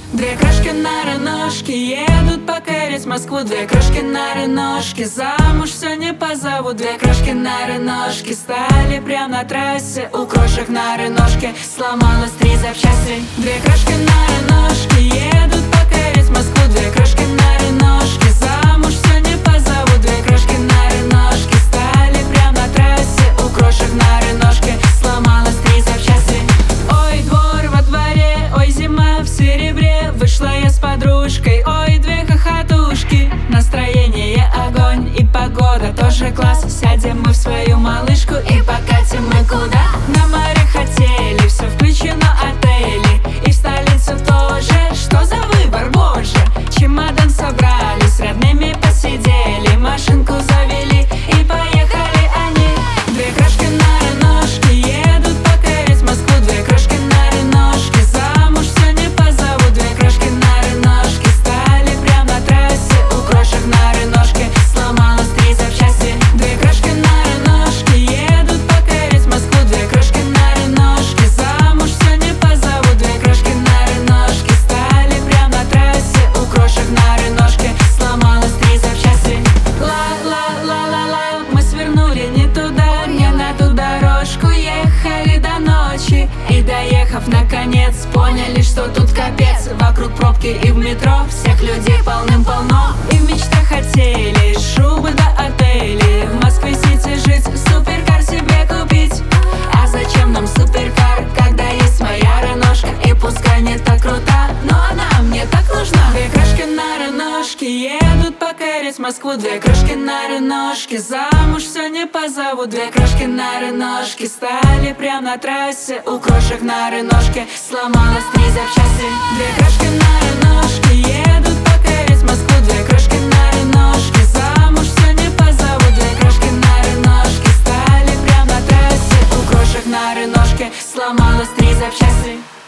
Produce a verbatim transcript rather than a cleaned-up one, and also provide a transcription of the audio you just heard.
Две крошки на рыночке едут покорить Москву. Две крошки на рыночке замуж все не позовут. Две крошки на рыночке стали прям на трассе. У крошек на рыночке сломалось три запчасти. Две крошки на рыночке едут покорить Москву. Две крошки на рыночке замуж все не позовут. Две крошки на рыночке стали прям на трассе. У крошек на рыночке сломалось три запчасти. Ой, двор во дворе, ой, зима в серебре. Вышла я с подружкой, ой, две хохотушки. Настроение огонь и погода тоже класс. Сядем мы в свою малышку и покатим мы куда? На море хотели, все включено отели. И в столицу тоже, что за выбор, боже. Чемодан собрали, с родными посидели. Машинку завели и поехали они. Две крошки на рыночке едут покорить Москву. Две крошки на рыночке замуж все не позовут. Две крошки на рыночке стали прям на трассе. У крошек на рыночке сломалось три запчасти. Две крошки на рыночке едут покорить Москву. Две крошки на рыночке замуж все не позовут. Две крошки на рыночке стали прям на трассе. У крошек на рыночке сломалось три запчасти. Ла-ла-ла-ла-ла, мы свернули не туда, не на ту дорожку. Ехали до ночи и, доехав наконец, поняли, что тут капец. Вокруг пробки и в метро всех людей полным-полно. И в мечтах хотели шубы до отелей. В Москве-Сити жить, суперкар себе купить. А зачем нам суперкар, когда есть моя рыношка? И пускай не так крута, но она мне так нужна. Две крошки на рыночке едут покорить Москву. Две крошки на рыночке замуж все не позовут. Две крошки на рыночке стали прям на трассе. У крошек на рыночке сломалось три запчасти. Две крошки на рыночке едут покорить Москву. Две крошки на рыночке замуж все не позовут. Две крошки на рыночке стали прям на трассе. У крошек на рыночке сломалось три запчасти.